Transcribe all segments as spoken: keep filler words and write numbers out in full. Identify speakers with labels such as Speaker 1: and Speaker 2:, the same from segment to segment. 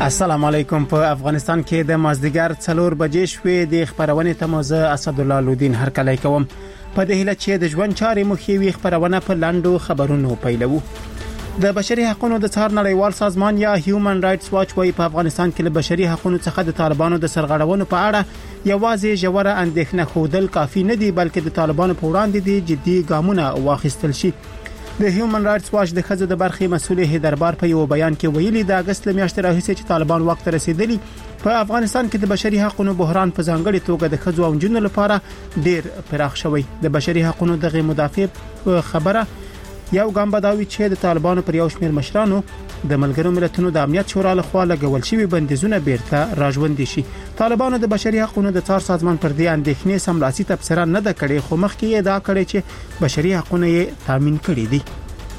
Speaker 1: السلام علیکم. په افغانستان کې د مازدیګر څلور بجې شوې د خبرونه تمازه اسدالله لودین هر کله کوم په دې هله چې د ژوند چارې مخې وي خبرونه په لاندو خبرونو پیلو. د بشري حقوقو د څار نړیوال سازمان یا هیومن رائټس واچ وايي په افغانستان کې د بشري حقوقو څخه د طالبانو د سرغړونو په اړه یوازې جوړه اندېښنه خودل کافي نه دی، بلکې د طالبانو په وړاندې د جدي ګامونه واخیستل شي. د هیومن رائټس واچ د خزو د برخې مسؤل هیدربار په یو بیان کې ویلي د اگست میاشتې راهیسې چې طالبان وخت رسیدلی په افغانستان کې د بشري حقوقو بحران په ځانګړي توګه د خزو او جنونو لپاره ډیر پراخ شوی. د بشري حقوقو دغه مدافع خبره یو ګام بداوي چې د طالبانو پر یو شمېر مشرانو د ملګرو ملتونو د امنیت شورا لخوا لګول شوی بندیزونه بیرته راژوندي شي. طالبانو د بشري حقوقو د څار سازمان پر دې اندېښنې سملاسي تبصره نه ده کړې، خو مخکې یې دا کړې چې بشري حقوقو یې تامین کړي دي.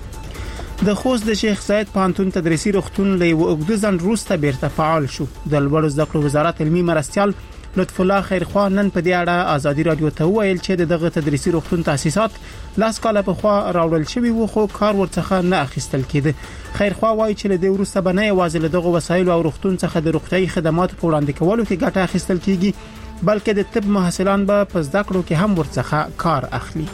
Speaker 1: د خوست د شیخ زاید پانتون تدریسي روغتون له وګړو ځن روسته بیرته فعال شو. د لوړو زده کړو وزارت علمي مرستيال لطف الله خیرخوا نن په دې اړه ازادي رادیو ته ویل چې دغه تدریسي روغتون تاسیسات لاس کاله په خوا راوړل شوی وو، خو کار ورڅخه نه اخیستل کېده. خیرخوا وایي چې له دې وروسته بنه یوازې له دغه وسایل او روغتون څخه د روغتيایي خدماتو په وړاندې کولو کې ګټه اخیستل کیږي، بلکې د طب محصلان به په زده کړو کې هم ورڅخه کار اخلي.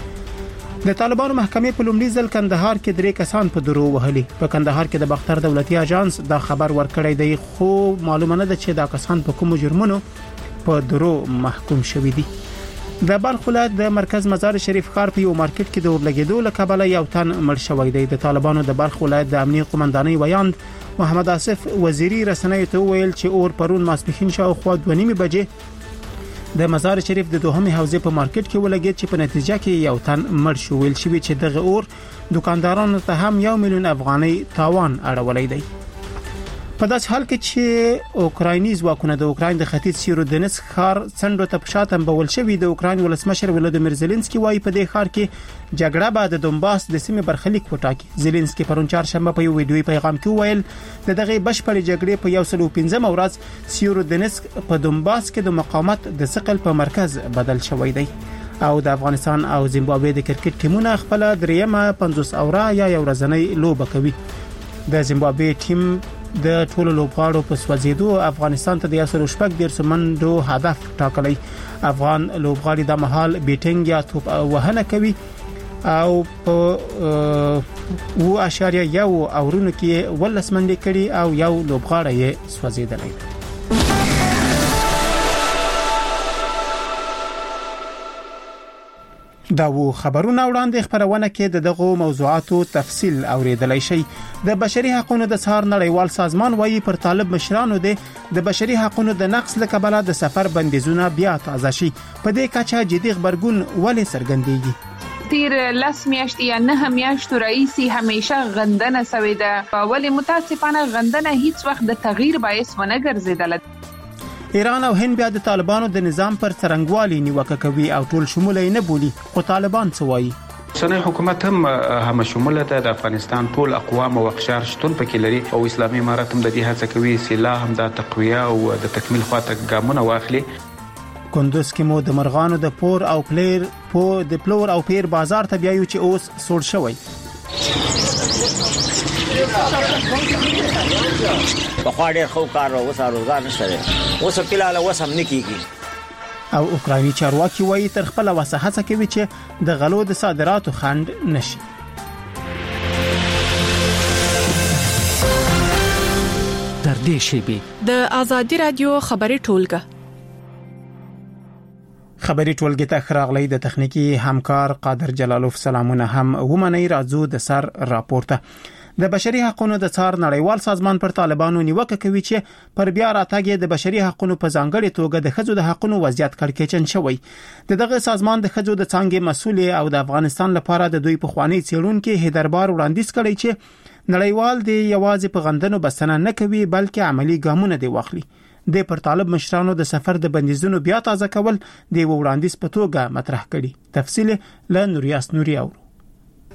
Speaker 1: د طالبانو محکمې په لومړي ځل کندهار کې درې کسان په درو وهلي. په کندهار کې د بختر دولتي اژانس دا خبر ورکړی دی، خو معلومه نه ده چې دا کسان په کوم جرمونو په درو محکوم شوي دي. د بلخ ولایت د مرکز مزار شریف ښار په یو مارکیټ کې د اورلګیدو له کبله یو تن مړ شوی دی. د طالبانو د بلخ ولایت د امنیه قومندانۍ ویاند محمد آصف وزیری رسنیو ته ویل چې اور پرون ماسپښین شاوخوا دوه نیمې بجې د مزار شریف د دوهمې حوزې په مارکیټ کې ولګید چې په نتیجه کې یو تن مړ شو. ویل شوی چې دغه اور دکاندارانو ته هم یو میلیون افغانۍ تاوان اړولی دی. په داس حال کې چې اوکرایني ځواکونه د اوکراین د ختیځ سیرودنسک ښار څنډو ته پښاتم بول شوی. د اوکراین ولسمشر ولادیمیر زيلنسکي وايي په دې ښار کې جګړه به د دونباس د سیمې برخلیک وټاکي. زيلنسکي پرون چهارشنبه په یو ویډیوي پیغام کې ویل د دغه بشپړ جګړې په یو سل او پنځم ورځ سیرودنسک په دونباس کې د مقاومت د ثقل په مرکز بدل شوی دی. او د افغانستان او زیمبابوې د کرکټ ټیمونه خپل دریمه پنځوس اوره یا یو ورځنۍ لوبه کوي. د زیمبابوې ټیم د ټولو لوبغاړو په سوځېدو افغانستان ته د یاسر شپږ ډیر سمندو هدف ټاکلی. افغان لوبغاړي د محل بیټینګ یا توپ وهنه کوي او په و اشاریه یو اورونو کې ولس منډي کړي او یو لوبغاړی یې سوځېدلی. دا وو خبرونه وړاندې خبرونه کې د دغه موضوعاتو تفصیل اوریدلای شي. د بشري حقوقو د څار نړیوال سازمان وايي پر طالب مشرانو د بشري حقوقو د نقض لکبله د سفر بندیزونه بیا تازه شي. په دې کچه جدي خبرګون ولې څرګندېږي؟
Speaker 2: تیر لاس میاشتې یا نه میاشتو رئیسي همیشه غندنه سوي ده، ولی متاسفانه غندنه هیڅ وخت د تغییر باعث ونه ګرځیدله.
Speaker 1: ایران او هند بیا د طالبانو د نظام پر څرنګوالي نیوکه کوي او ټول شموله نه بولی، خو طالبان څه وایي؟
Speaker 3: اوسنی حکومت هم هم شموله ده. د افغانستان ټول اقوام او اقشار شتون پکې لري او اسلامي امارات هم د دې هڅه کوي سلا هم د تقویه او د تکمیل خواته ګامونه واخلي.
Speaker 1: کندوز کې مو د مرغانو د پور او پلیر په د پلور او پیر بازار ته بیايو چې اوس سوړ شوی.
Speaker 4: بخوا ډېر خو کار او روزګار نشته، اوس په لاله وسم نکېږي.
Speaker 1: او اوکرایني چارواکي وایي تر خپل وسه هڅه کوي چې د غلو د صادراتو خنډ نشي.
Speaker 5: در دې شیبي د ازادي رادیو خبري ټولګه
Speaker 1: خبري ټولګه ته خراغلي د تخنیکی همکار قادر جلالوف سلامونه هم ومني راځو د سر راپورته. د بشري حقوقو د څار نړیوال سازمان پر طالبانو نیوکه کوي چې پر بیا راتګ د بشري حقوقو په ځانګړي توګه د خځو د حقوقو وضعیت کړکېچن شوی. دغه سازمان د خځو د څنګه مسؤل او د افغانستان لپاره د دوی په خواني څېړونکو هیدربار وړاندیز کړی چې نړیوال دی یوازې په غندنو بسنه نه کوي، بلکې عملی ګامونه دی واخلي. د پر طالب مشرانو د سفر د بندیزونو بیا تازه کول د وړاندیز په توګه مطرح کړي. تفصیل له نوریاس نوري او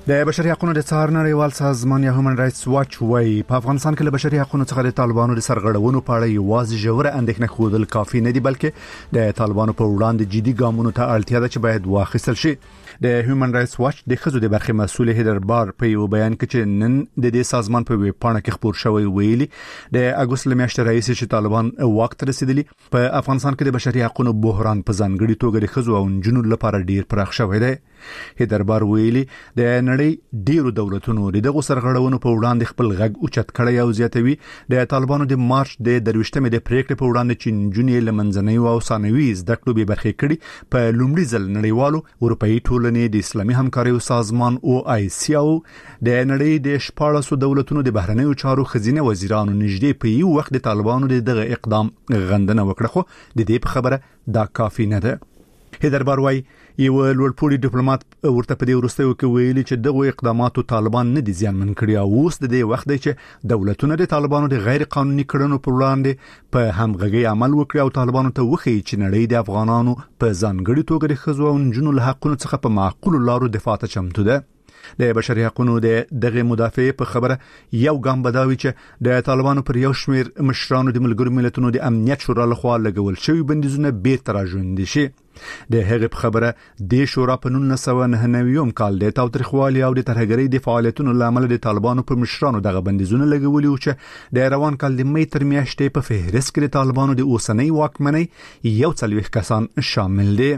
Speaker 6: د بشري حقوقو د څار نړیوال سازمان یا هیومن رائټس واچ وايي په افغانستان کې د بشري حقوقو څخه د طالبانو د سرغړونو په اړه یوازې ژوره اندېښنه خوندل کافي نه دي، بلکې د طالبانو په وړاندې جدي ګامونو ته اړتیا ده چې باید واخیستل شي. د هیومن رائټس واچ د خزو د برخې مسؤل هیدر بار په یو بیان کې چې نن د دې سازمان په ویب پاڼه کې خبر شوی ویلي د اګوست لمیاشتې رئیس چې طالبان وخت رسیدلی په افغانستان کې د بشري حقوقو بحران په ځانګړي توګه د خزو او جنونو لپاره ډیر پراخ شوی دی. هیدر بار ویلي د نړۍ ډیرو دولتونو دغه سرغړونو په وړاندې خپل غږ اوچت کړی او زیاتوي د طالبانو د مارچ د درويشتمې د پریکړې په وړاندې چې نجونې لمنځنۍ او ثانوي زده کړو به برخې کړي په لومړي ځل نړیوالو اروپאי ټولنې د اسلامي همکارۍ سازمان او آی سی او د نړۍ د شپږ دولتونو د بهرنیو چارو خزینه وزیرانو نږدې په یو وخت د طالبانو دغه اقدام غندنه وکړه، خو د دې په خبره دا کافي نه ده. هیدر بار وايي یو لوړپوړي ډیپلوماټ ورته په دې وروستیو کې ویلي چې دغه اقداماتو طالبان نه دي زیانمن کړي او اوس د دې وخت دی چې دولتونه د طالبانو د غیر قانوني کړنو پر وړاندې په همغږي عمل وکړي او طالبانو ته وښيي چې نړۍ د افغانانو په ځانګړي توګه د ښځو او نجونو له حقونو څخه په معقول لارو دفاع ته چمتو ده. د بشري حقوقو د دغه مدافع په خبره یو ګام بداوي چې د طالبانو پر یو شمیر مشرانو د ملګرو ملتونو د امنیت شورا لخوا لګول شوی بندیزونه بیرته راژوندي شي. د هغه په خبره د شورا په نولس سوه نهه نوي کال د تاوتریخوالي او د ترهګرۍ د فعالیتونو لامل د طالبانو پر مشرانو دغه بندیزونه لګولي او چې د روان کال د مې تر میاشتې په فهرست کې د طالبانو د اوسنۍ واکمنۍ یو څلوېښت کسان شامل دي.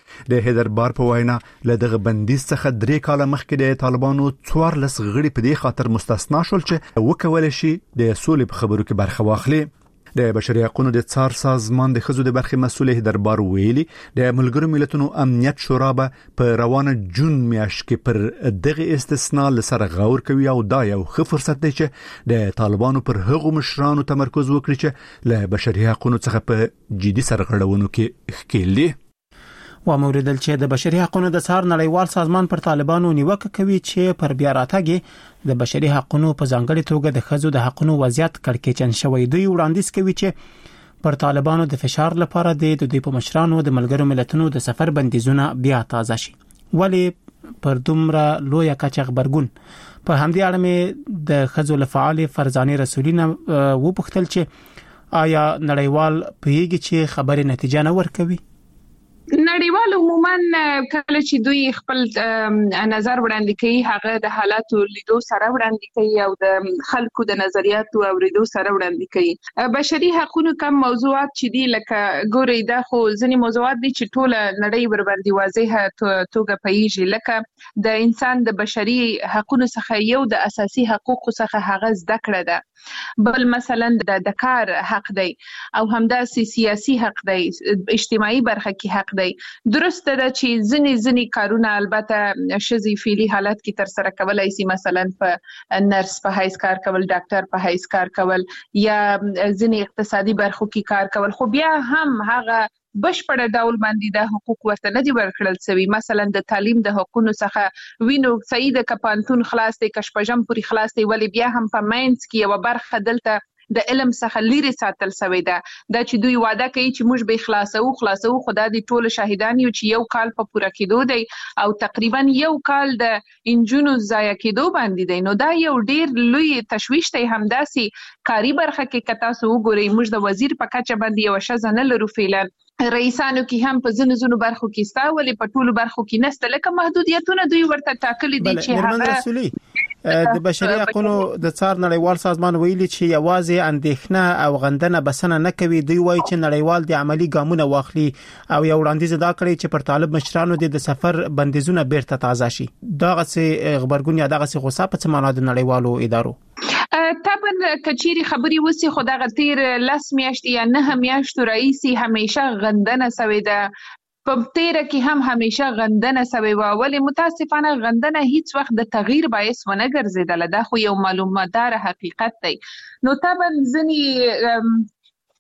Speaker 6: د هیدر بار په وینا له دغه بندیز څخه درې کاله مخکې د طالبانو څوارلس غړي په دې خاطر مستثنا شول چې وکول شي د سولې په خبرو کې برخه واخلي. د بشري حقوقو د څار سازمان د خزو د برخې مسؤل هیدر بار ویلي د ملګرو ملتونو امنیت شورا به په روانه جون میاشت کې پر دغه استثناء لسره غور کوي او دا یو ښه فرصت دی چې د طالبانو پر هغو مشرانو تمرکز وکړي چې له بشري حقوقو څخه په جدي سرغړونو کې ښکېل دي.
Speaker 1: و موریدل چې د بشري حقوقو د څار نړیوال سازمان پر طالبانو نیوکه کوي چې پر بیا راتګ د بشري حقوقو په ځانګړي توګه د خزو د حقوقو وضعیت کړکېچن شوی. دوی وړاندیز کوي چې پر طالبانو د فشار لپاره د دوی په مشرانو د ملګرو ملتونو د سفر بندیزونه بیا تازه شي. ولی پر دومره لوی کچه خبرګون په همدې اړه مې د خزو لفعال فرزانه رسولینه و پوښتل چې آیا نړیوال پیږي چې خبره نتیجه نه ورکوي؟
Speaker 2: نړیوال عموما کله چې دوی خپل نظر وړاندې کوي هغه د حالاتو لیدو سره وړاندې کوي او د خلکو د نظریاتو اوریدو سره وړاندې کوي. بشري حقوقو کوم موضوعات چې دي لکه ګوري دا خو ځینې موضوعات دي چې ټول نړۍ ور باندې واضحه توګه پیږي، لکه د انسان د بشري حقوقو څخه یو د اساسي حقوقو څخه هغه زده کړه ده، بل مثلا د کار حق دی او همداسې سیاسي حق دی، اجتماعي برخه کې حق دی. درسته ده چې ځینې ځینې کارونه البته ښځې فعلي حالت کې تر سره کولای شي، مثلا په نرس په حیث کار کول، ډاکټر په حیث کار کول یا ځینې اقتصادي برخو کې کار کول، خو بیا هم هغه بشپړ ډول باندې د حقوق ورته نه دي ورکړل شوی. مثلا د تعلیم د حقوقو څخه وینو سید کپانتون خلاص دی، کشپجم پوری خلاص دی، ولی بیا هم په ماینز کې یو برخه دلته د علم څخه لري ساتل شوی ده. دا چې دوی وعده کوي چې موږ به خلاصو خلاصو خدا دې ټول شاهدان یو چې یو کال په پوره کېدو دی او تقریبا یو کال د انجونو ضایع کېدو باندې دی. نو دا یو ډیر لوی تشویش دی. همداسي کاری برخه کې کتا سو ګوري موږ د وزیر په کچه باندې یو شزه نه لرو، فعلا رئیسانو کې هم په ځینو ځینو برخو کې ستا ولې په ټولو برخو کې نسته، لکه محدودیتونه دوی ورته ټاکلي دي چې هغه
Speaker 1: د بشري حقوقو د څار نړیوال سازمان ویلي چې یوازې اندېښنه او غندنه بسنه نه کوي. دوی وایي چې نړیوال د عملی ګامونه واخلي او یو وړاندیز دا کړی چې پر طالب مشرانو د سفر بندیزونه بیرته تازه شي. دغه څه خبرګون یا دغه څه غوسه په څه معنا د نړیوالو ادارو
Speaker 2: طبعا کچيري خبري وسی خو دغه تیر لاس میاشتې یا نه میاشتو رئیسي همیشه غندنه سوي ده، په تیر کې هم همیشه غندنه سوي و، ولی متاسفانه غندنه هیڅ وخت د تغییر باعث ونه ګرځیدله. دا خو یو معلوماتدار حقیقت دی. نو طبعا ځنی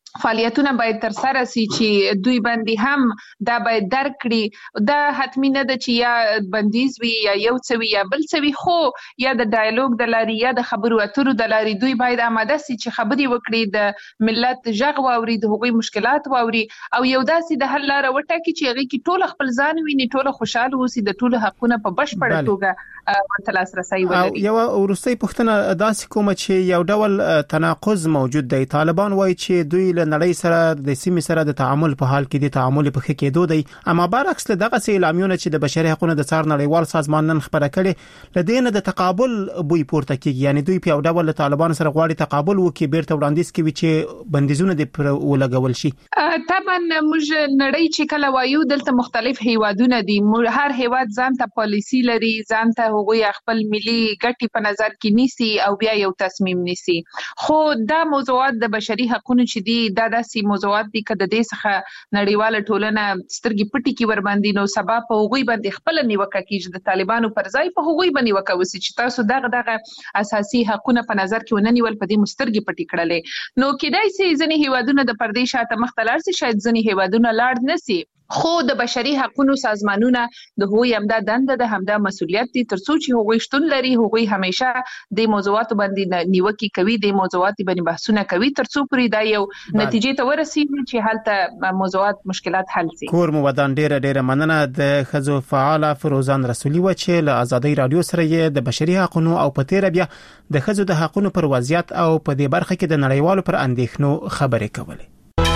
Speaker 2: فعالیتونه باید تر سره سي چې دوی باندې هم دا باید درک کړي. دا حتمی نه ده چې یا بندیز وي یا یو څه وي یا بل څه وي، خو یا د ډایالوګ د لارې یا د خبرو اترو د لارې دوی باید آماده سي چې خبرې وکړي، د ملت غږ واوري، د هغوی مشکلات واوري او یو داسې د حل لاره وټاکي چې هغې کې ټول خپل ځان ویني، ټول خوشحاله اوسي، د ټولو حقونه په بشپړه توګه ورته لاسرسی ولري.
Speaker 1: یو وروستۍ پوښتنه داسې کومه چې یو ډول تناقض موجود دی. طالبان وایي چې دوی له نړۍ سره د سیمې سره د تعامل په حال کې د تعامل په ښه کېدو دی، اما برعکس له دغه سي اعلامیونه چې د بشري حقوقو د څار نړیوال سازمان نن خبره کړي لدین د تقابل بوی پورته کیږي، یعنی دوی په یو ډول طالبان سره غواړي تقابل وکړي، بیرته وړاندیز کوي چې بندیزونه د پر ولګول شي.
Speaker 2: طبعا موږ نړۍ چې کله وایو دلته مختلف هیوادونه دي، هر هیواد ځان ته پالیسی لري، ځان ته هغوی خپل ملي ګټې په نظر کې نیسي او بیا یو تصمیم نیسي. خو دا موضوعات د بشري حقوقو چې دي دا داسې موضوعات دي که د دې څخه نړیواله ټولنه سترګې پټې کړي ور باندې، نو سبا په هغوی باندې خپله نیوکه کېږي، د طالبانو پر ځای په هغوی باندې نیوکه وسي چې تاسو دغه دغه اساسي حقونه په نظر کې ونه نیول، په دې مو سترګې پټې کړلې. نو کېدای سي ځینې هیوادونه د پردې شاته مخ ته لاړ سي، شاید ځینې هیوادونه لاړ نه سي، خو د بشري حقوقو سازمانونه د هغوی همدا دنده ده، همدا مسؤلیت دي، ترڅو چې هغوی شتون لري، هغوی همیشه د موضوعاتو باندې نیوکې کوي، د موضوعاتو باندې بحثونه کوي، ترڅو پرې دا یو نتیجې ته ورسیږي چې هلته موضوعات مشکلات حل شي.
Speaker 1: کور مو ودان ډیره ډیره مننه د ښځو فعاله فروزان رسولي و چې له ازادۍ رادیو سره یې د بشري حقوقو او په تیر بیا د ښځو د حقوقو پر وضعیت او په دې برخه کې د نړیوالو پر اندېښنو خبرې کولې.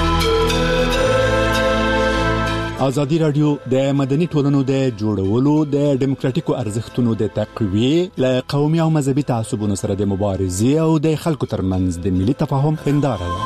Speaker 6: ازادي رادیو د مدني ټولنو د جوړولو، د ډیموکراتیکو ارزښتونو د تقویه، له قومي او مذهبي تعصبونو سره د مبارزې او د خلکو ترمنځ د ملي تفاهم هنداره ده.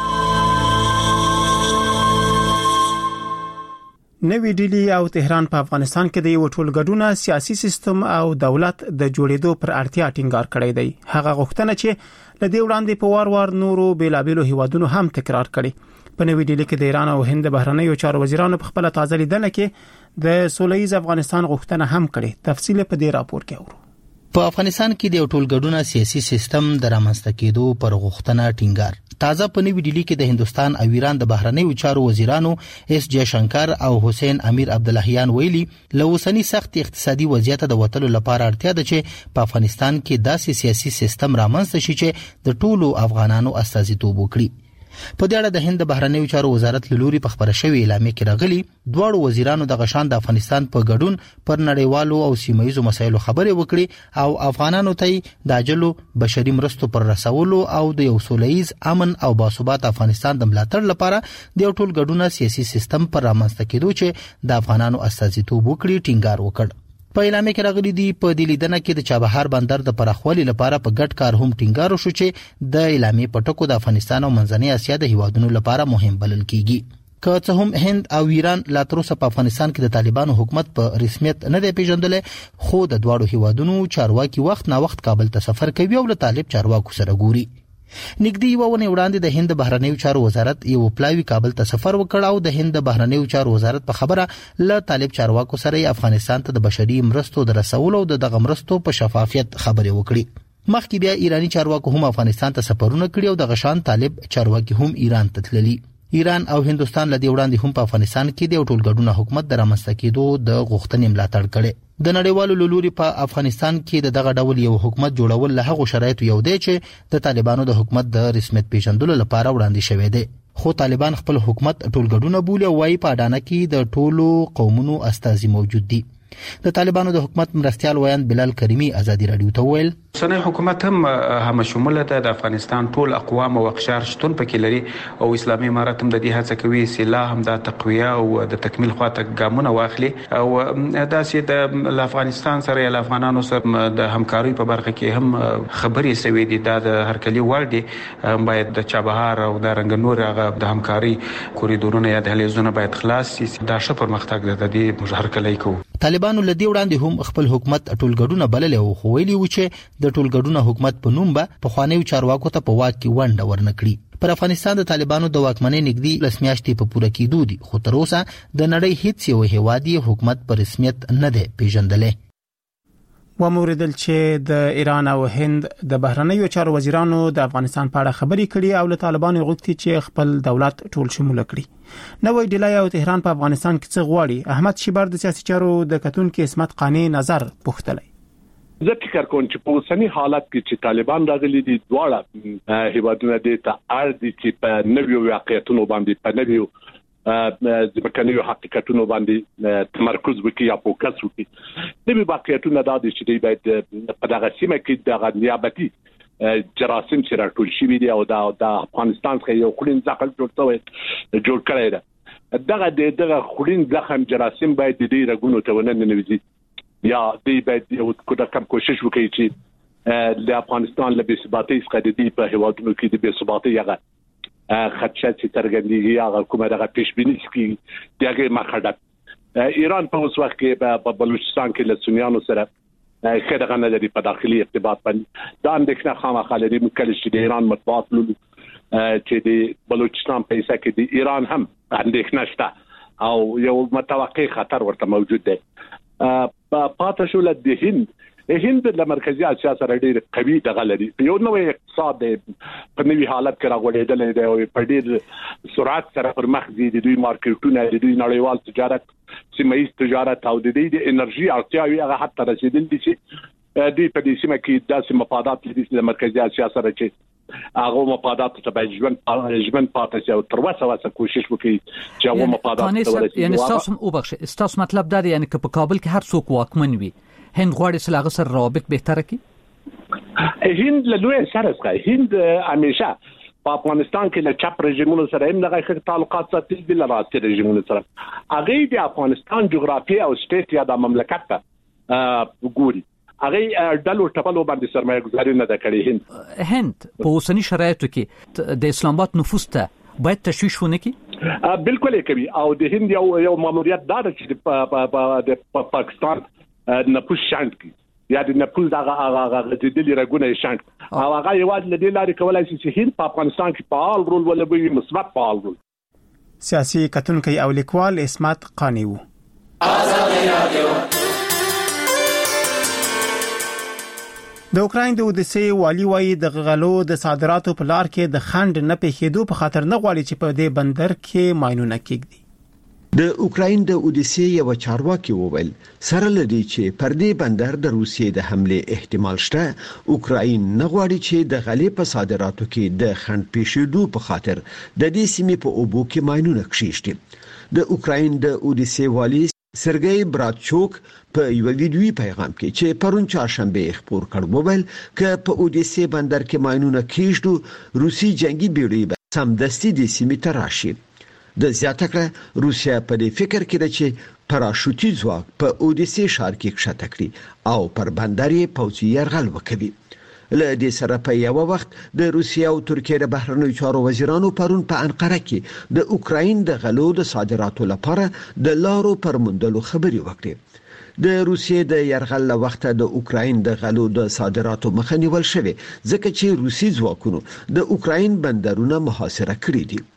Speaker 1: نوی ډیلی او تهران په افغانستان کې د یو ټولګډونه سیاسي سیستم او دولت د جوړېدو پر اړتیا ټینګار کړی دی. هغه غوښتنه چې لدې وړاندې په وار وار نورو بیلابېلو هیوادونو هم تکرار کړي. په نوی ډیلی کې د ایران او هند بهرنیو چارو وزیرانو په خپل تازه لیدنه کې د سولهییز افغانستان غوښتنه هم کړې. تفصیل په دې راپور کې اورو.
Speaker 7: په افغانستان کې د ټولګډونه سیاسي سیستم د رامنځته کېدو پر غوښتنه ټینګار. تازه په نوی ډیلی کې د هندستان او ایران د بهرنیو چارو وزیرانو اس جے شنکر او حسین امیر عبداللهیان ویلي له اوسنی سخت اقتصادي وضعیت د وټلو لپاره اړتیا ده چې په افغانستان کې داسې سیاسي سیستم رامنځته شي چې د ټولو افغانانو استازیتوب وکړي. په دې اړه د هند بهرنیو چارو وزارت لوري په خبره شوی اعلامیه کې راغلي دواړو وزیرانو د غشان د افغانستان په ګډون پر نړیوالو او سیمایي مسایلو خبرې وکړي او افغانانو ته د اجلو بشري مرستو پر رسولو او د یو سولهییز امن او باثبات افغانستان د ملاتړ لپاره د یو ټولګډونه سیاسي سیستم پر رامنځته کېدو چې د افغانانو استازیتوب وکړي ټینګار وکړ. په اعلامیه کې راغلي دي په دې لیدنه کې د چابهار بندر د پراخوالي لپاره په ګډ کار هم ټینګار وشو چې د اعلامیه په ټکو د افغانستان او منځنۍ اسیا د هیوادونو لپاره مهم بلل کیږي. که څه هم هند او ایران لا تر اوسه په افغانستان کې د طالبانو حکومت په رسمیت نه دی پیژندل، خو د دواړو هیوادونو چارواکي وخت نا وخت کابل ته سفر کوي او له طالب چارواکو سره ګوري. نګدي یو ونه وړاندې د هند بهرنیو چارو وزارت یو پلاوی کابل ته سفر وکړ او د هند بهرنیو چارو وزارت په خبره ل طالب چارواکو سره افغانستان ته د بشري مرستو د رسولو او د دغه مرستو په شفافیت خبرې وکړي. مخکې بیا ایرانی چارواکو هم افغانستان ته سفرونه کړي او د غشان طالب چارواکي هم ایران ته تللي. ایران او هندستان لدی وړاندې هم په افغانستان کې د ټولګډونه حکومت د رامنځته کېدو د غوښتنې ملاتړ کړي. د نړیوالو لوري په افغانستان کې د دغه ډول یو حکومت جوړول له هغو شرایطو یو دی چې د طالبانو د حکومت د رسمیت پیژندلو لپاره وړاندې شوی دی. خو طالبان خپل حکومت ټولګډونه بولي او وايي په اډانه کې د ټولو قومونو استازي موجود دي. د طالبانو د حکومت مرستيال ویان بلال کریمی ازادي رادیو ته ویل
Speaker 3: سنې حکومت هم هم شموله ده د افغانستان ټول اقوام او اقشار شتون پکې لري او اسلامي امارات هم د دې هڅه کوي چې لا هم د تقویه او د تکمیل خواته ګامونه واخلي او داسې د افغانستان سره د افغانانو سره د همکاري په برخه کې هم خبرې سوي دي د هرکلی وړ باید د چابهار او د رنګنور هغه د همکاري کوریډورونه یا د هلیزونه باید خلاص شي دا ښه پرمختګ ده د دې هرکلی کو.
Speaker 7: طالبانو لدی وړاندې هم خپل حکومت ټولګډونه بلل او خو ویلي و چې د ټولګډونه حکومت په نوم به په خوانیو چارواکو ته په واک کې ونډه ورنکړي. پر افغانستان د طالبانو د واکمنۍ نږدې لس میاشتې په پوره کېدو دي خو تر اوسه د نړۍ هیڅ یو هیواد حکومت په رسمیت نه دی پیژندلی.
Speaker 1: و موریدل چې د ایران او هند د بهرنیو چارو وزیرانو د افغانستان په اړه خبرې کړي او له طالبانو غوښتي چې خپل دولت ټول شمول کړي. نوې ډیلی او تهران په افغانستان کې څه غواړي؟ احمد شیبر د سیاسي چارو د کتونکو اسمت قانی نظر پوښتلی.
Speaker 8: زه فکر کوم چې په اوسنی حالت کې چې طالبان راغلي دي دواړه هیوادونه د تعارض چې په نویو واقعیتونو باندې په نویو د مکنیو حقیقتونو باندې تمرکز وکړي یا فوکس وکړي. نوی واقعیتونه دا دي چې د په دغه سیمه کې د نیابتي جراثیم چې راټول شوي دي او د افغانستان څخه یو خلین ځخل جوړ شوی جوړ کړی دی. دغه دغه خلین ځخم جراثیم باید د دې رګونو ته ونه ننوځي یا دی باید یو کوم کوشش وکړي چې د افغانستان له بی‌ثباتۍ څخه د دې په هیوادونو کې د بی‌ثباتۍ هغه خدشه چې ترګندېږي هغه کومه دغه پیشبینی چې دغه مخړه ایران په اوس وخت کې په بلوچستان کې له سنیانو سره خدغه نه لري په داخلي ارتباط باندې دا اندېښنه خامخا لري مکلش چې د ایران مطبوعات لولو چې د بلوچستان په حصہ کې د ایران هم اندېښنه شته او یو متوقع خطر ورته موجود دی. پاتې شو له د هند هند د مرکزی اسیا سره ډېر قوي دغه لري. یو نوې اقتصاد په نوې حالت کې راغورېدل دی او په ډېر سرعت سره پر مخ ځي. د دوی مارکیټونه د دوی نړیوال تجارت سیمه‌ایز تجارت او د دوی د انرژي اړتیاوې هغه حتی رسیدل دي چې د په دې سیمه کې داسې مفادات لري د مرکزی اسیا سره چې هغه مفادات ته به ژوند ژوند پاتې شي او تر اوسه واسه کوشش وکړي چې هغه مفادات ته ورسیږي.
Speaker 9: یعنی تاسو او بخښه تاسو مطلب دا دی یعنی چې په کابل کې هر څوک واکمن وي هند غواړي چې لاغه سره روابط بهتره کړي.
Speaker 8: هند له لوی سره څخه هند همیشه په افغانستان کې له چپ رژیمونو سره هم دغه ښه تعلقات ساتي د لاسي رژیمونو سره. هغه د افغانستان جغرافي او سټیټ یا د مملکت ته وګوري هغه ډلو ټپلو باندې سرمایه گذاري نه ده کړې. هند
Speaker 9: هند په اوسنی شرایطو کې د اسلام آباد نفوذ ته باید تشویش ونه کړي.
Speaker 8: بالکل یې کوي او د هند یو یو ماموریت دا چې د پاکستان نفوذ شاند کی یا د نفوذ هغه هغه د دې رګونه شاند او هغه یوازې د دې لارې کولای شي چې هند په افغانستان کې فعال رول ولوي مثبت فعال رول.
Speaker 1: سیاسي کتونکو او لیکوال اسمت قانی وو. د اوکراین د اودیسې والی وایي د غلو د صادراتو په لار کې د خند نه پېښېدو په خاطر نه غواړي چې په دې بندر کې ماینونه کېږدي.
Speaker 10: د اوکراین د اودیسې یو چارواکي وویل سره لدی چې پر دې بندر د روسیې د حمله احتمال شته. اوکراین نه غواړي چې د غلې په صادراتو کې د خند پېښېدو په خاطر د دې سیمې په اوبو کې ماینونه کښېږدي. د اوکراین د اودیسې والی سرګئی براتچوک په یو ویډیوي پیغام کې چې پرون چهارشنبه خبر کړ وویل ک په اودیسې بندر کې ماینونه کېږدو روسي جنگي بیړۍ به سمدستي د سیمې ته راشي. د زیاته کړه روسیا په دې فکر کې ده چې پراشوټي ځواک په اودیسې ښار کې کښته کړي او پر بندر یې پوځي یرغل وکړي. له دې سره په یو وخت د روسیا او ترکیې د بهرنیو چارو وزیرانو پرون په انقره کې د اوکراین د غلو د صادراتو لپاره د لارو پر موندلو خبري وکړي. د روسیې د یرغل له وخته د اوکراین د غلو د صادراتو مخه نیول شوې ځکه چې روسي ځواکونو د اوکراین بندرونه محاصره کړي دي.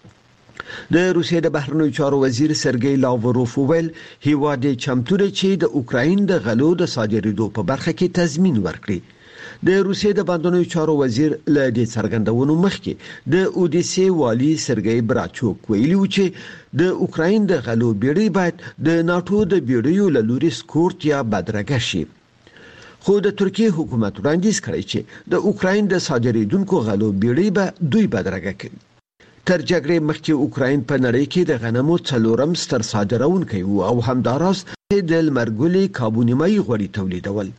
Speaker 10: د روسیې د بهرنیو چارو وزیر سرګئی لاوروف ویل هیواد چمتو دی چې د اوکراین د غلو د صادرېدو په برخه کې تضمین ورکړي. د روسیې د بندرونو چارو وزیر له دې څرګندونو مخکې د اودیسې والی سرګئی براتچوک ویلي و چې د اوکراین د غلو بیړۍ باید د ناتو د بیړیو له لوري سکورت یا بدرګه شي. خو د ترکیې حکومت وړاندیز کړی چې د اوکراین د صادرېدونکو غلو بیړۍ به دوی بدرګه کړي. تر جګړې مخکې اوکراین په نړۍ کې د غنمو څلورم ستر صادرونکی و او همداراز د لمرګلي کابونیمای غوړي تولیدول.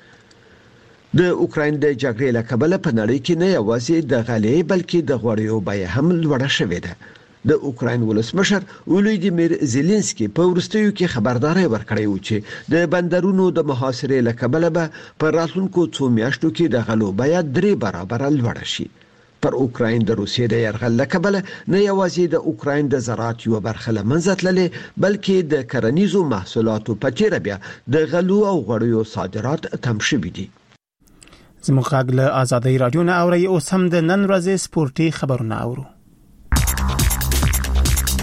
Speaker 10: د اوکراین د جګړې له کبله په نړۍ کې نه یوازې د غلې بلکې د غوړیو بیه هم لوړه شوې ده. د اوکراین ولسمشر ولودیمیر زيلنسکي په ورستیو کې خبرداري ورکړې و چې د بندرونو د محاصرې له کبله به پر راتلونکو څو میاشتو کې د غلو بیه درې برابر لوړه شي. پر اوکراین د روسیې د یرغل له کبله نه یوازې د اوکراین د زراعت یو برخه له منځه تللې بلکې د کرنیزو محصولاتو په تیر بیا د غلو او غوړیو صادرات تم شوي دي.
Speaker 1: زموږ غږ له آزادۍ رادیو نه اوري اوس هم د نن ورځې سپورتي خبرونه اورو.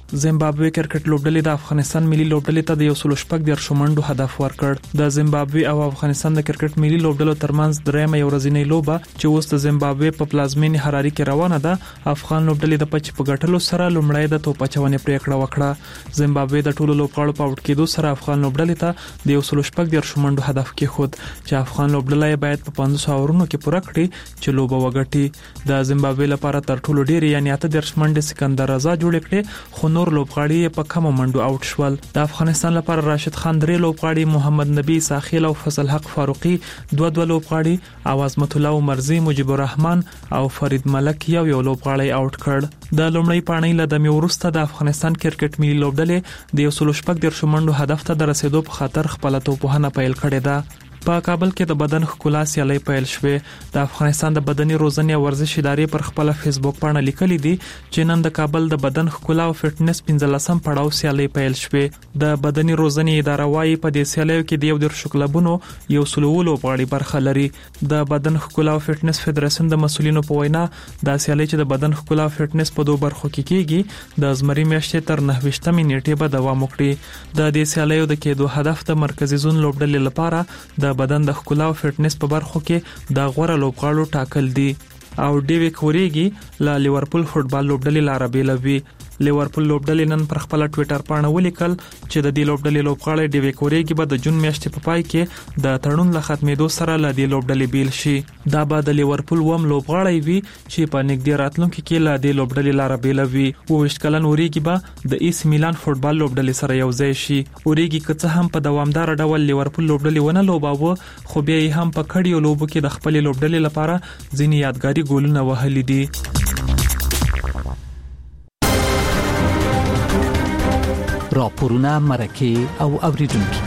Speaker 11: زیمبابوې کرکټ لوبډلې د افغانستان ملي لوبډلې ته د یو سل شپږ دیرش منډو هدف ورکړ. د زیمبابوې او افغانستان د کرکټ ملي لوبډلو ترمنځ درېمه یو ورځنۍ لوبه چې اوس د زیمبابوې په پلازمینې حراري کې روانه ده، افغان لوبډلې د پچ په ګټلو سره لومړی د توپ اچونې پریکړه وکړه. زیمبابوې د ټولو لوبغاړو په اوټ کېدو سره افغان لوبډلې ته د یو سل شپږ دیرش منډو هدف کېښود چې افغان لوبډله باید په پنځوس اورونو کې پوره کړي چې لوبه وګټي. د زیمبابوې لپاره تر ټولو ډېر یعنی اته دیرش منډې سکندر رضا جوړ کړې، خو نور لوبغاړي په کم منډو اوټ شول. د افغانستان لپاره راشد خان درې لوبغاړي، محمد نبی ساخیل او فضل حق فاروقي دوه دوه لوبغاړي او عظمت الله مرزي، مجيب الرحمن او فرید ملک یو یو لوبغاړی اوټ کړ. د لومړی پاڼۍ له دمې وروسته د افغانستان کرکټ ملي لوبډلې د یو سل شپږ دیرش منډو هدف ته د رسیدو په خاطر خپل توپوهنه پیل کړې ده. په کابل کې د بدن ښکلا سیالي پیل شوې. د افغانستان د بدني روزنې او ورزش ادارې پر خپل فیسبوک باندې لیکلي دي چې نن د کابل د بدن ښکلا او فټنس پنځلسم پړاو سیالي پیل شوې. د بدني روزنې اداره وايي په دې سیالیو کې د یو دیرش کلبونو یو سل لوبغاړي برخه لري. د بدن ښکلا او فټنس فدراسیون د مسولینو په وینا د سیالي چې د بدن ښکلا او فټنس په دوه برخو کې کیږي د زمري میاشتې تر نهه ویشتمې نیټې به دوام وکړي. د دې سیالیو د کېدو هدف د مرکزي زون لوبډلې لپاره د بدن د ښکلا او فټنس په برخو کې د غوړه لوبغاړو ټاکل دي. او ډیویک اوريګي له لیورپول فوټبال لوبډلې لاره بیلوي. لیورپول لوبډلې نن پر خپل ټوئیټر باندې ولیکل چې د دې لوبډلې لوبغاړی ډیویک اوريګي به د جون میاشتې په پای کې د تړون له ختمېدو سره له دې لوبډلې بیل شي. دا به د لیورپول وم لوبغاړی وي چې په نږدې راتلونکي کې له دې لوبډلې لاره بیلوي. اوویشت کلن اوريګي به د ایس میلان فوټبال لوبډلې سره یو ځای شي. اوريګي که څه هم په دوامدار ډول لیورپول لوبډلې ونه لوباوه، خو بیا یې هم په کډیو لوبو کې د خپل لوبډلې لپاره ځینې یادګاري ګولونه وهلي دي.
Speaker 9: راپورونه، مرکه او اوریدونکو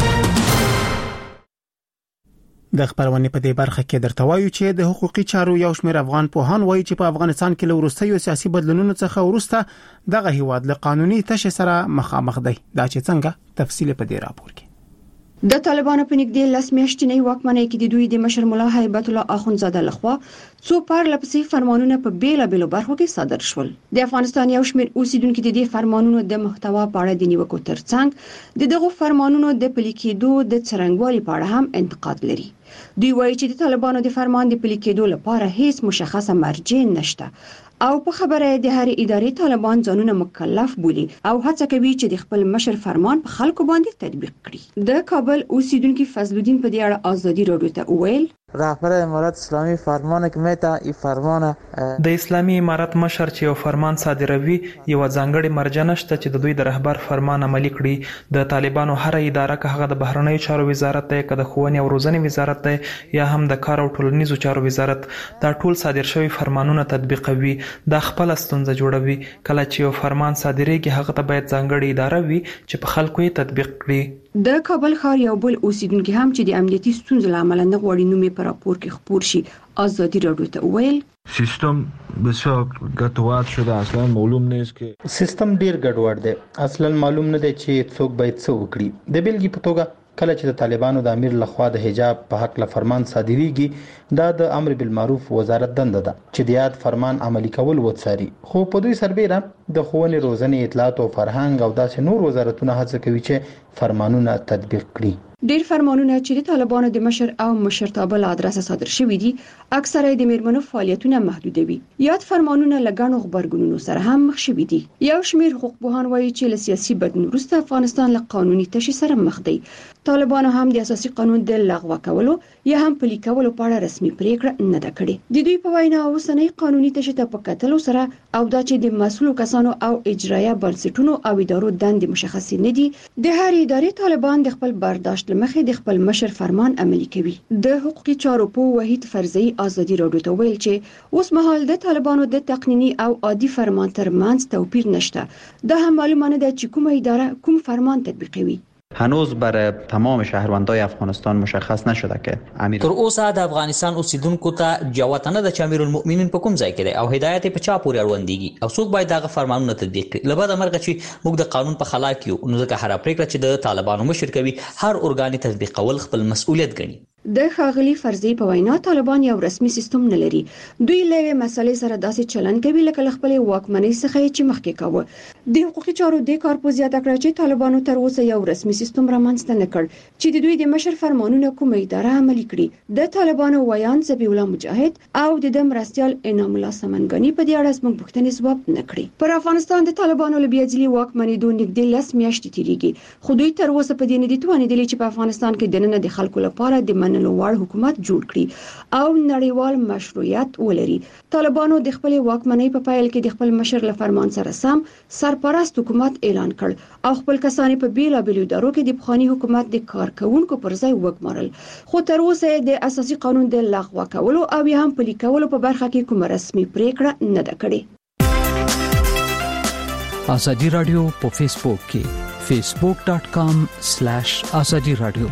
Speaker 1: د خبرونه په دې برخه کې درته وایو چې د حقوقي چارو یو شمېر افغان پوهان وایي چې په افغانستان کې له وروستیو سیاسي بدلونونو څخه وروسته دغه هیواد له قانوني تشه سره مخامخ دی. دا چې څنګه تفصیل په دې راپور کې
Speaker 12: د طالبانو په نږدې لس میاشتنۍ واکمنۍ کې د دوی د مشر مولا هیبت الله اخوندزاده لخوا څو پرلپسې فرمانونه په بیلابېلو برخو کې صادر شول. د افغانستان یو شمېر اوسیدونکو د دې فرمانونو د محتوا په اړه د نیوکو ترڅنګ د دغه فرمانونو د پلي کېدو د څرنګوالي په اړه هم انتقاد لري. دوی وایي چې د طالبانو د فرمان د پلي کېدو لپاره هیڅ مشخصه مرجع نشته او په خبره د هر ادارې طالبان ځانونه مکلف بولي او هڅه کوي چې د خپل مشر فرمان په خلکو باندې تطبیق کړي. د کابل اوسیدونکو فضل الدین په دې اړه آزادي رادیو ته وویل
Speaker 13: رهبر امارت اسلامی فرمانه که میته این فرمانه
Speaker 11: د اسلامي امارت مشر چې یو فرمان صادروي یو ځانګړي مرجع نشته چې د دوی د رهبر فرمان عملي کړي. د طالبانو هر اداره که هغه د بهرنیو چارو وزارت دی، که د ښوونې او روزنې وزارت دی یا هم د کار او ټولنیزو چارو وزارت، دا ټول صادر شوی فرمانونه تطبیقوي. دا خپل ستونزه جوړوي. کله چې یو فرمان صادریږي هغه ته باید ځانګړي اداره وي چې په خلکو یې تطبیق کړي.
Speaker 12: د کابل ښار یو بل اوسیدونکو هم چې د امنیتي ستونزو لامل نه غوړي نومي په راپور کې خبر شي آزادی رادیو ته ویل
Speaker 14: سیستم بسیار ګډوډ شده، اصلا معلوم نیست که
Speaker 7: سیستم ډیر ګډوډ دی، اصلا معلوم نه دی چې څوک باید څه وکړي. د بیلګې په توګه کله چې د طالبانو د امیر لخوا د حجاب په حق له فرمان صادریږي، دا د امر بالمعروف وزارت دنده ده چې د یاد فرمان عملي کول وڅاري، خو په دوی سربېره د ښوونې، روزنې، اطلاعات او فرهنګ او داسې نور وزارتونه هڅه کوي چې فرمانونه تطبیق کړي.
Speaker 12: ډیر فرمانونه چې د طالبانو د مشر او مشرتابه له ادرسه صادر شوي دي اکثره د میرمنو فعالیتونه محدودوي. یاد فرمانونه له ګڼو خبرګونونو سره هم مخ شوي دي. یو شمېر حقوقپوهان وایي چې له سیاسي بدلون وروسته افغانستان له قانوني تشې سره مخ دی. طالبانو هم د اساسي قانون د لغوه کولو یا هم پلي کولو په اړه رسمي پریکړه نه ده کړې. د دوی په وینا اوسنۍ قانوني تشې ته په کتلو سره او دا چې د مسؤلو کسانو او اجرایه بنسټونو او ادارو دندې مشخصې نه دي، د هر ادارې طالبان د خپل برداشت مخې د خپل مشر فرمان عملي کوي. د حقوقي چارو په وحید فرزي آزادي رادیو ته ویل چې اوس مهال د طالبانو د تقنینی او عادي فرمان ترمنځ توپیر نشته. دا هم معلومه نه ده چې کومه اداره کوم فرمان تطبیقوي.
Speaker 15: هنوز برای تمام شهروندان افغانستان مشخص نشده که امیر
Speaker 16: تر اوسه د افغانستان اوسیدونکو ته جوته نه ده چې امیر المؤمنین په کوم ځای کې دی او هدایت په چا پورې اړوندېږي او څوک باید دغه فرمانونه تطبیق کړي. لبد امرغه چې موږ د قانون په خلا کې یو نو ځکه هر پریکړه چې د طالبانو مشر کوي هر اورګان تطبیق کول خپل مسؤلیت ګڼي.
Speaker 12: د ښاغلي فرضي په وینا طالبان یو رسمي سیستم نه لري. دوی لوي مسلې سره داسې چلن کوي لکه خپل واکمنۍ څخه چې مخکې کاوه. د حقوقي چارو د کارپوز زیاته کړ چې طالبانو تر اوسه یو رسمي سیستم رامنځته نه کړ چې د دوی د مشر فرمانونه کومه اداره عملي کړي. د طالبانو ویان ذبیح الله مجاهد او د دم مرستيال انعام الله سمنګانی په دې اړه زموږ پوښتنې ځواب نه کړي. پر افغانستان د طالبانو لبیاځلي واکمنۍ دوه نږدې لس میاشتې تیریږي خو دوی تر اوسه په دې نه دي توانیدلي چې په افغانستان کې د نن د خلکو لپاره د منلو وړ حکومت جوړ کړي او نړیوال مشروعیت ولري. طالبانو د خپل واکمنۍ په پایل کې د خپل مشر له فرمان سره سم سرپرست حکومت اعلان کړ او خپل کسان په بیلابېلو ادارو کې د بخاري حکومت د کارکونکو پر ځای وګمارل. خو تر اوسه د اساسي قانون د لغوه کولو او یا هم پلي کولو په برخه کې کوم رسمي پریکړه نه ده کړې.
Speaker 9: ازادي رادیو په فیسبوک کې facebook dot com slash azadi radio.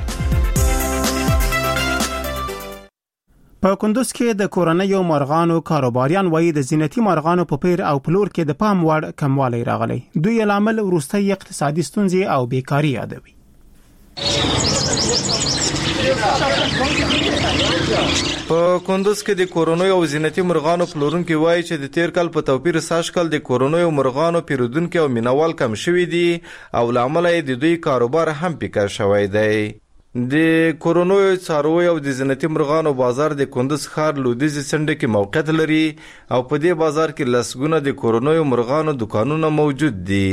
Speaker 1: په کندوز کې د کورنیو مرغانو کاروباریان وایي د زینتي مرغانو په پیر او پلور کې د پام وړ کموالی راغلی. دوی لامل وروستي اقتصادي ستونزې او بیکاری یادوي.
Speaker 17: په کندوز کې د کورنیو او زینتي مرغانو پلورونکو وایي چې د تیر کال په توپیر ساشکل د کورنیو مرغانو پیرودونکو او مینوال کم شوي دي او لامل یې د دوی کاروبار هم پیکا شوی دی. د کورنیو څارویو او د زینتي مرغانو بازار د کندوز ښار لویدیځ څنډه کې موقعیت لري او په دې بازار کې لسګونه د کورنیو مرغانو دکانونه موجود دي.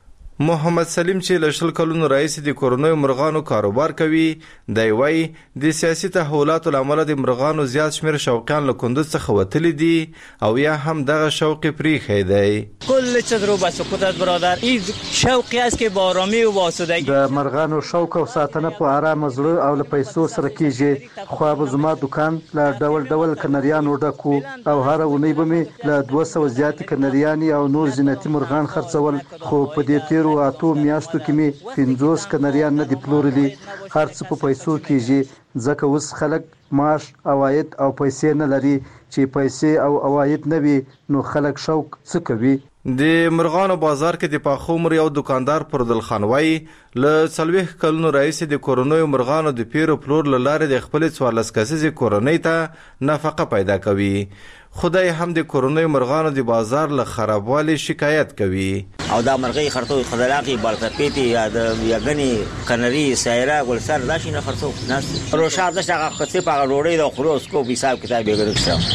Speaker 17: محمد سلیم چې له شل کلونو راهیسې د کورنیو مرغانو کاروبار کوي دی وایي د سیاسي تحولاتو له امله د مرغانو زیات شمېر شوقیان له کندوز څخه وتلي دي او یا هم دغه شوق پریښی دی.
Speaker 18: کل چیز رو به سکوتت برادر این شوقی است که با آرامی و آسودگی
Speaker 19: د مرغانو شوق او ساتنه په آرام زړه او له پیسو سره کیږي. خو به زما دکان له ډول ډول کنریانو ډکو او هر اونۍ به مې له دوه سوه زیات کنریانې او نور زینتي مرغان خرڅول. خو په دې تیر او اتو میاشتو کې می پنځوس کنریان نه دی پلورلي. هر څه په پیسو کېږي ځکه اوس خلک معاش عواید او پیسې نه لري. چې پیسې او عواید نه وي نو خلک شوق څه کوي.
Speaker 17: د مرغانو بازار کې د پاخه عمر یو دکاندار پردل خان وایي له څلوېښت کلونو راهیسې د کورنیو مرغانو د پیر او پلور له لارې د خپلې څوارلس کسیزې کورنۍ ته نفقه پیدا کوي. خدای هم د کورنیو مرغانو د بازار له خرابوالي شکایت کوي.
Speaker 4: او دا مرغۍ خرڅو خدلاقي بالفپیتی یا د یګنی کنری سایره ګلسر دا شي نه خرڅو ناس روشا د شغه خصې په غوړې د خروسکوپ حساب کتاب یې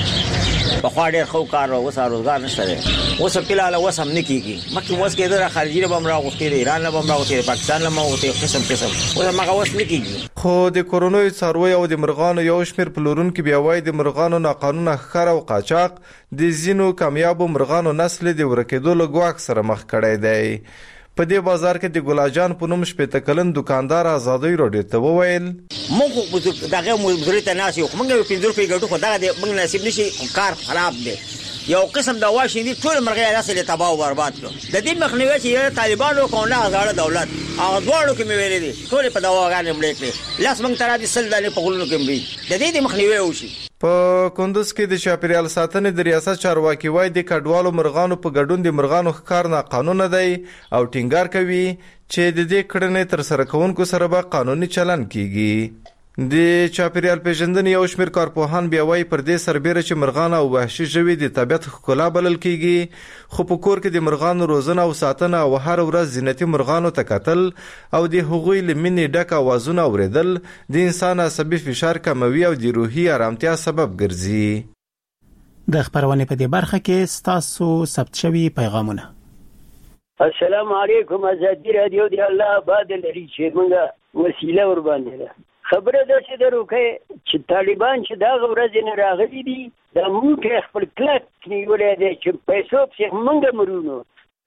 Speaker 4: ګرځي. په خوا ډېر خو کار او وسه روزګار نشته دی. اوس په لاله وس هم نکېږي مکه وس کې د خارجي له بمرا غوښتي د ایران له بمرا غوښتي پاکستان له مو قسم قسم اوس هغه وس نکېږي.
Speaker 17: خو د کورنیو څارویو او د مرغانو یو شمېر پلورونکو بیا وایي د مرغانو ناقانونه ښکار او قاچاق د ځینو کامیابو مرغانو نسل د ورکېدو له ګواښ سره مخ کړی دی. په دې بازار کې د ګلاجان په نوم شپېته کلن دکاندار آزادۍ راډیو ته وویل
Speaker 4: موږ دغه مزدوري ته ناس یو موږ پنځه روپۍ ګټو خو دغه د موږ نصیب نشي کار خراب دی. یو قسم د واشي دي ټول مرغۍ راسه له تباہ او برباد کړ. د دې مخنیوي چې طالبانو کوله آزاد دولت هغه دوړو کې مې ویلې دي ټول په دواګانې مړې کړې لاس موږ تر دې سل دانې په غلونو کې مړې د دې د مخنیوي وشي.
Speaker 17: په کندوز کې د چاپیریال ساتنې د ریاست چارواکي وایي د کډوالو مرغانو په ګډون د مرغانو ښکار ناقانونه دی او ټینګار کوي چې د دې کړنې تر سره کوونکو سره به قانوني چلن کیږي. د چاپیریال پیژندنې یو شمېر کارپوهان بیا وایي پر دې سربیره چې مرغان او وحشي ژوي د طبیعت ښکلا بلل کیږي خو په کور کې د مرغانو روزنه او ساتنه او هر ورځ زینتي مرغانو ته کتل او د هغوی له مینې ډک اوازونه اورېدل د انسان عصبي فشار کموي او د روحي آرامتیا سبب ګرځي.
Speaker 1: د خبرونې په دې برخه کې ستاسو ثبت شوي پیغامونه.
Speaker 20: السلام علیکم ازادي رادیو دی الله آباد لري چې موږ وسیله ور باندې ده خبره ده چې دروکه چې طالبان چې دا ورځ نه راغلي دي د موږ خپل کلک نیولې دي چې پیسو په موږ مرونو.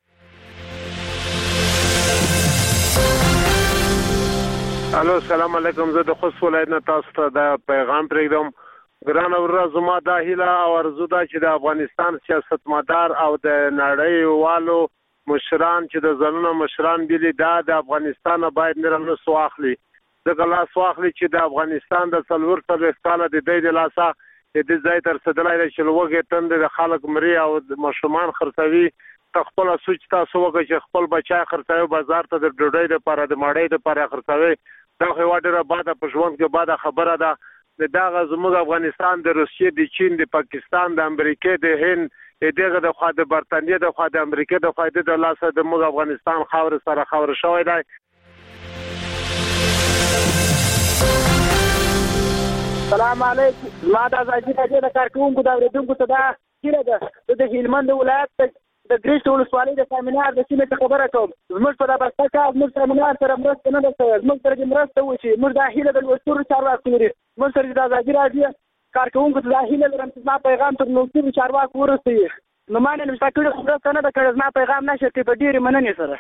Speaker 21: الو السلام علیکم زه د خوست ولایت نه تاسو ته دا پیغام پرېږدم. ګرانه ورځ زما دا هیله او ارزو ده چې د افغانستان سیاستمدار او د نړۍ والو مشران چې د ځانونو مشران بيلي دا د افغانستان باید نرمه سواخلي د لاس واخلي چې د افغانستان د څلور څلوېښت کاله د دې د لاسه د دې ځای تر رسېدلی دی چې لوږې تندې د خلک مري او ماشومان خرڅوي. ته خپله سوچ تاسو وکړئ چې خپل بچی خرڅوي بازار ته د ډوډۍ دپاره د ماړۍ دپاره خرڅوي. دا خو یوه ډېره باده په ژوند کې باده خبره ده. دغه زموږ افغانستان د روسیې د چین د پاکستان د امریکا د هند دغه د خوا د برتانیې د خوا د امریکا د خوا د لاسه د موږ افغانستان خاور سره خاور شوی دی.
Speaker 5: سلام علیکم. ما د ازادي راډیو د کارکونکو د اوریدونکو ته دا کیره ده د هلمند ولایت د ګریشت ولسوالۍ د سیمینار د سیمې څخه خبره کوم. زموږ په دغه بسته کې زموږ سیمینار سره مرسته نه ده شوې. زموږ سره مرسته وشي. موږ د هیله د لوستورو چارواکو لري. موږ سره د ازادي راډیو کارکونکو ته د هیله لرم چې ما پیغام تر لوستورو چارواکو ورسوي. نو ما نن مشته کړو مرسته نه ده کړې. ما پیغام نشته په ډېرې مننې سره.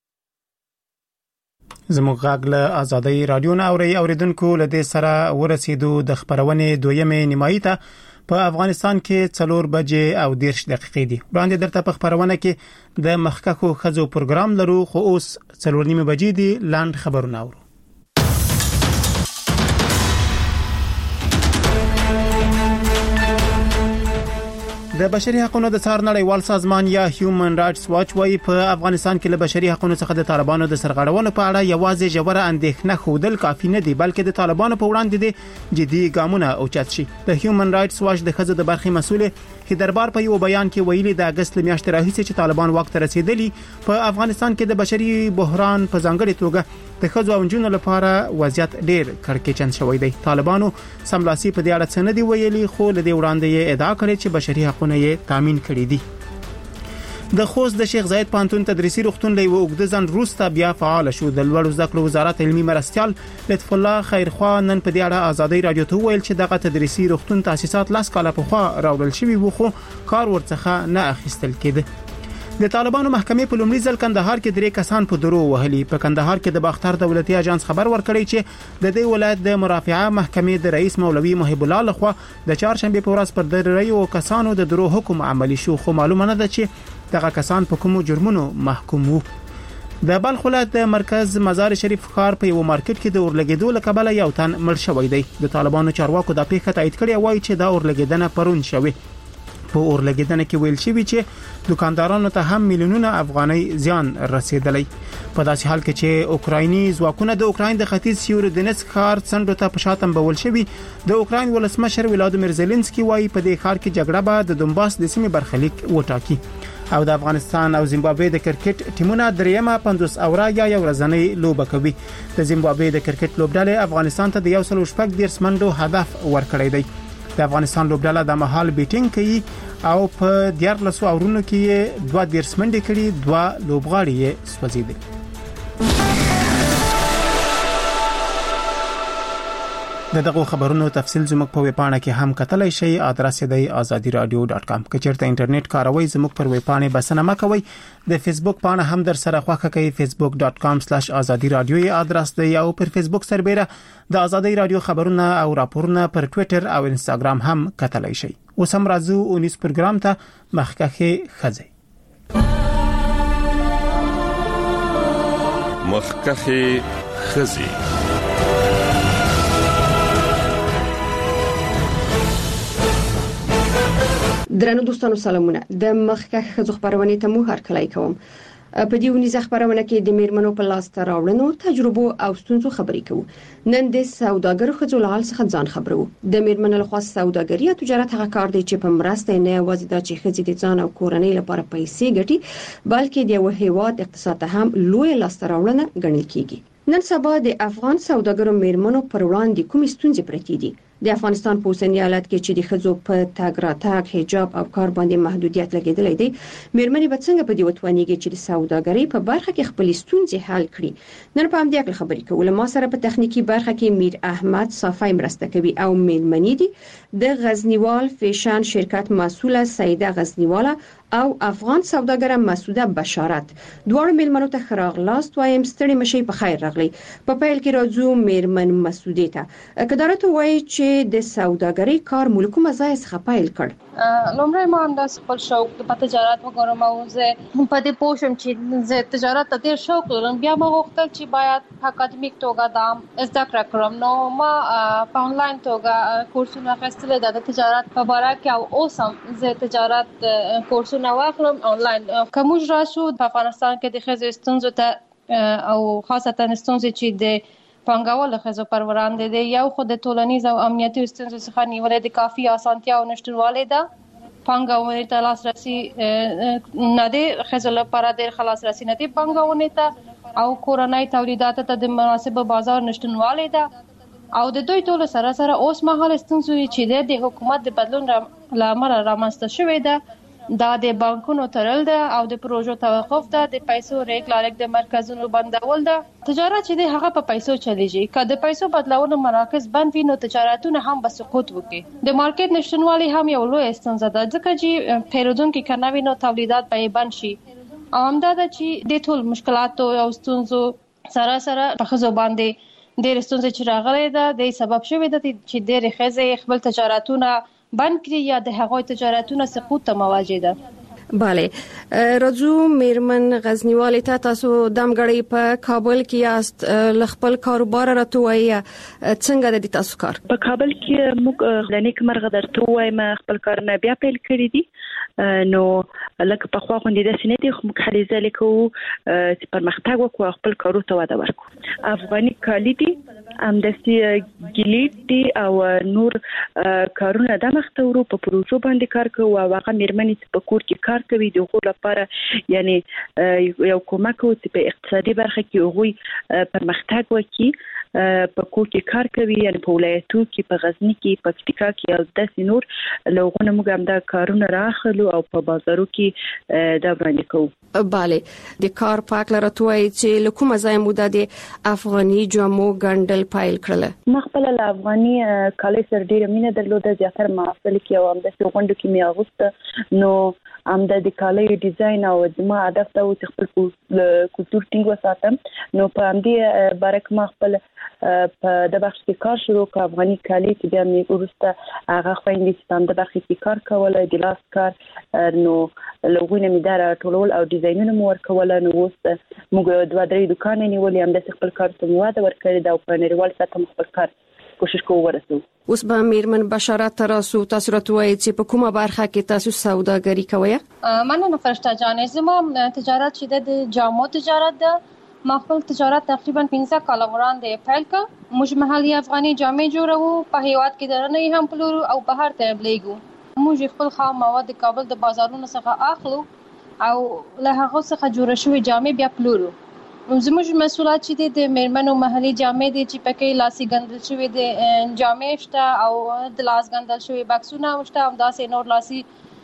Speaker 1: زموږ غږ له ازادي رادیو نه اوري اوریدونکو له دې سره ورسېدو د خبرونې دویمه نیمایي ته. په افغانستان کې څلور بجې او دیرش دقیقې دي. وړاندې درته په خبرونه کې د مخکخو خزو پروګرام لرو، خو اوس څلور نیمه بجې دي. لاند خبرونه اورو. د بشري حقوقو د څار نړیوال سازمان یا هیومن رائټس واچ وايي په افغانستان کې له بشري حقوقو څخه د طالبانو د سرغړونو په اړه یوازې جوړه اندېښنه خوندل کافي نه دي، بلکې د طالبانو په وړاندې د جدي ګامونه اوچت شي. د هیومن رائټس واچ د خزو د برخې مسؤل هیدربار په یو بیان کې ویلي د اگست میاشتې راهیسې چې طالبان واک ته رسیدلی په افغانستان کې د بشري بحران په ځانګړي توګه د خزو او جنونو لپاره وضعیت ډېر کړکېچن شوی دی. طالبانو سملاسي په دې اړه څه نه دی ویلي، خو له دې وړاندې یې ادعا کړې چې بشري حقوق یې تامین کړی دي. د خوست د شیخ زاید پانتون تدریسي روغتون له وګد ځن روسته بیا فعال شو. د لوړو زده کړو وزارت علمي مرستيال لطف الله خیرخوا نن په دې اړه ازادي رادیو ته ویل چې دغه تدریسي روغتون تاسیسات لاس کاله په خوا راوړل شوی وو، خو کار ورڅخه نه اخیستل کېده. د طالبانو محکمې په لومړي ځل کندهار کې درې کسان په درو وهلي. په کندهار کې د باختر دولتي اژانس خبر ورکړی چې د دې ولایت د مرافعه محکمې د رئیس مولوي محب الله لخوا د چهارشنبه په ورځ پر دریو کسانو د درو حکم عملی شو، خو معلومه نه ده چې دغه کسان په کومو جرمونو محکوم وو. د بلخ ولایت د مرکز مزار شریف ښار په یو مارکیټ کې د اورلګیدو لکبله یو تن مړ شوی دی. د طالبانو چارواکو د پیښه تایید کړی وایي چې دا اورلګیدنه پرون شوی. په اورلګیدنه کې ویل شوی چې دکاندارانو ته هم میلیونونه افغانۍ زیان رسیدلی. په داسې حال کې چې اوکرایني ځواکونه د اوکراین د ختیځ سیورودنسک ښار څنډو ته په شاتم بول شوی. د اوکراین ولسمشر ولادیمیر زيلنسکي وایي په دې ښار کې جګړه به د دونباس د سیمې برخلیک وټاکي. او د افغانستان او زیمبابوې د کرکټ ټیمونه دریمه پنځوس اوره یا یو ورځنۍ لوبه کوي. د زیمبابوې د کرکټ لوبډلې افغانستان ته د یو سل شپږ دیرش منډو هدف ورکړی دی. د افغانستان لوبډله د محل بیټینګ کوي او په دیارلس اورونو کې دوه دیرش منډې کړي، دوه لوبغاړي یې سوځیدل. دغه خبرونو تفصیل زموږ په ویب پاڼه کې هم کتلای شئ. ادرس یې دی azadi radio dot com. کچېرته انټرنیټ کاروي زموږ پر ویب پاڼه بسنه مکوئ. د فیسبوک پاڼه هم در سره خوښه کوي. facebook dot com slash azadi radio یې ادرس دی او پر فیسبوک سربېره د ازادي رادیو خبرونه او راپورونه پر ټوئیټر او انستګرام هم کتلای شئ. اوس هم راځو اونیس پروګرام ته مخکخه خزه.
Speaker 22: مخکخه خزه
Speaker 12: درنو دوستانو سلامونه. د مخکخ خزو خبرونه ته مو هر کله کوم. په دې ونیزه خبرونه کې د میرمنو په لاس ته راوړنو تجربو او ستونزو خبرې کوو. نن د سوداګرو خزو له حال څخه ځان خبرو. د میرمنو له خوا سوداګري او تجارت هغه کار دی چې په مرسته نه یوازې د چې خزې د ځان او کورنۍ لپاره پیسې ګټي، بلکې د یو هیواد اقتصاد ته هم لوی لاس ته راوړنه ګڼل کیږي. نن سبا د افغان سوداګرو میرمنو پر وړاندې کومې ستونزې پرتې دي؟ د افغانستان په اوسنی حالت کې چې د خزو په تګ راتګ، حجاب او کار باندې محدودیت لګیدلې دي، میرمنې به څنګه په دې وتوانیږي چې د سوداګرۍ په برخه کې خپل ستونزې حل کړي؟ نن په همدې اړه خبرې کوو. له ما سره په تخنیکی برخه کې میر احمد صافی مرسته کوي او میرمنې دي د غزنیوال فیشن شرکت مسؤله سیده غزنیواله او افغان سوداګر مسعوده بشارت. دوړ میرمنو ته خراغلاست وایم ستړي مشي په خیر راغلی. په پیل کې راځو میرمن مسعوده ته. کدارت وایي چې د سوداګرۍ کار ملکو مزای څخه پیل کړ.
Speaker 23: لومړی ما هم د خپل شوق په تجارت وګورم او زه په دې پوښم چې زه تجارت ته ډیر شوق لرم. بیا ما غوښتل چې باید په اکاډمیک توګه دا زده کړه کړم. نو ما په انلاین توګه کورسونه اخیستل د تجارت په اړه کې او اوس هم زه تجارت کورسونه نو واخلم آنلاین. کومج راشو په افغانستان کې د خزې ستونزو ته او خاصتا ستونزې چې د پانګوال خزو پر وړاندې دی. یو خو د ټولنیز او امنیتي ستونزو څخه نیولې د کافي اسانتیا او نشټوالی ده. پانګونې ته لاسرسي نه دی، خزو لپاره د لاسرسي نه دی پانګونې ته، او کورنۍ تولیداتو ته د مناسب بازار نشټوالی ده. او د دوی ټول سره سره اوس مهال ستونزې چې د حکومت د بدلون لامل رامنځته شوې ده، دا د بانکونو تړل ده او د پروژو توقف ده، د پیسو ریګ لارګ د مرکزونو بندول ده. تجارت چې د هغه په پیسو چلیږي، که د پیسو بدلولو مراکز بند وي نو تجارتونه هم به سقوط وکړي. د مارکیټ نشټوالی هم یو لوی ستونزه ده، ځکه چې پیرودونکي که نه وي نو تولیدات به بند شي. او همدا ده چې د ټول مشکلاتو او ستونزو سره سره په ښځو باندې ډېرې ستونزې چې راغلې ده د سبب شوې ده چې ډېرې ښځې خپل تجارتونه بند کړي یا د هغوی تجارتونه سقوط ته مواجه ده.
Speaker 12: بله، راځو میرمن غزنیوالې ته. تاسو دمګړی په کابل کې یاست، لخپل کاروبار راته وایي څنګه د تاسو کار؟
Speaker 2: په کابل کې موږ لنیک مرغه درته وایم خپل کارونه بیا پیل کړی دي. نو لکه په خوا غونډې د سینې دي خو موږ هلې ځلې کوو چې پرمختګ وکړو، خپل کارو ته وده ورکړو. افغاني کالي دي، همداسې ګلیټ دي او نور کارونه د مخته ورو په پروژو باندې کار کوو. او هغه میرمنې چې په کور کې کار کوي د هغو لپاره یعنی یو کومک کوو چې په اقتصادي برخه کې هغوی پرمختګ وکړي. په کور کې کار کوي، یعنی په ولایتو کې، په غزني کې، په پکتیکا کې او داسې نور لوغونه موږ هم دا کارونه راخلو او په بازارو کې دا وړاندې کوو.
Speaker 12: بله، د کار پاک لرتوي چې لکوم ځای موده د افغاني جامو ګندل پایل کړل.
Speaker 2: ما خپل له افغاني کالي سره ډیره مینه درلوده، زیاتره محفل کې او هم د غونډو کې مې اغوسته. نو هم د کالي ډیزاین او زما هدف دا و چې خپل کلتور ټینګ وساتم. نو په همدې باره ما خپل په د بخش کې کار شروع کړ. افغاني کالي چې بیا مې وروسته هغه خويندې چې په د بخش کې کار کول، د لاس کار، نو لوګونه مې دا ټولول او ډیزاینونه مو ورکول. نو اوس موږ دوه درې دکان نیولې، هم د خپل کار ته مواده ورکړې دا په نړیوال سطح خپل کار کوشش کوو ورسو.
Speaker 12: اوس به میرمن بشارت تراسو تاسو راتوي چې په کومه برخه کې تاسو سوداګری کوئ؟
Speaker 23: مننه فرشته جانې. زما تجارت چې د جامو تجارت ده، ما خپل تجارت تقریبا پنځه کاله وړاندې پیل کړ. موږ محلي افغاني جامې جوړوو، په هیواد کې درنه هم پلورو او بهر ته بلیګو. موږ خپل خام مواد د کابل د بازارونو څخه اخلو او له هغه څخه جوړ شوی جامې بیا پلورو. زموږ مسؤلیت چې د میرمنو محلي جامې دي چې پکې لاسي ګندل شوی د جامې شته او د لاس ګندل شوی بکسونه شته، هم داسې نور لاسي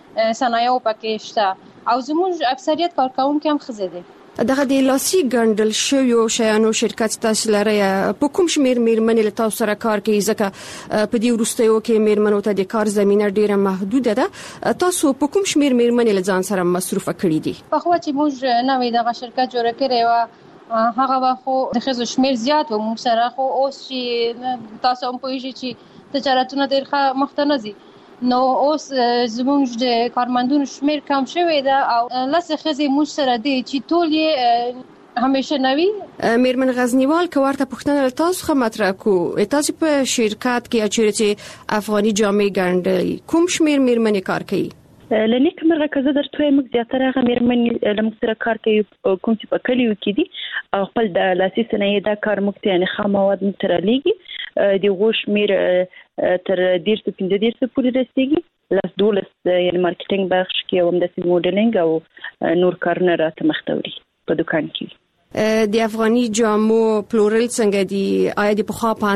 Speaker 23: صنایع پکې شته. او زموږ اکثریت کارکونکي هم ښځې دي.
Speaker 12: دغه د لاسي ګندل شوی شیانو شرکت تاسو لري په کوم شمیر میرمنې له تاسو سره کار کوي؟ ځکه په دې وروستیو کې میرمنو ته د کار زمينه ډیره محدوده ده. تاسو په کوم شمیر میرمنې له ځان سره مصروفه کړی دي؟
Speaker 23: په خو چې موږ نوې دغه شرکت جوړ کړی و، هغه وخت د ښځو شمیر زیات و موږ سره. خو اوس چې تاسو هم پوهیږئ چې تجارتونه ډیر ښه مخته نه ځي، نو اوس زموږ د کارمندونو شمیر کم شوی ده او لسه ښځې موږ سره دي چې ټول یې همیشه نوي.
Speaker 12: میرمن غزنیوال که ورته پوښتنه تاسو خه مطرح کو، تاسو په شرکت کې چې افغاني جامې ګندل کوم شمیر میرمنې کار کوي؟
Speaker 2: لنیک مرغه که زه درته وایم موږ زیاتره هغه میرمنې له موږ سره کار کوي کوم چې په کلیو کې دي او خپل د لاسي صنایع دا کار موږ ته یعنې خام مواد موږ ته رالیږي. د هغو شمیر تر دېرش پنځه دېرش پورې رسیږي. لس دولس یعنې مارکیټینګ بخش کې او همداسې موډلینګ او نور کارونه راته مخته وړي په دکان کې.
Speaker 12: د افغاني جامو پلورل څنګه دي؟ آیا د پخوا په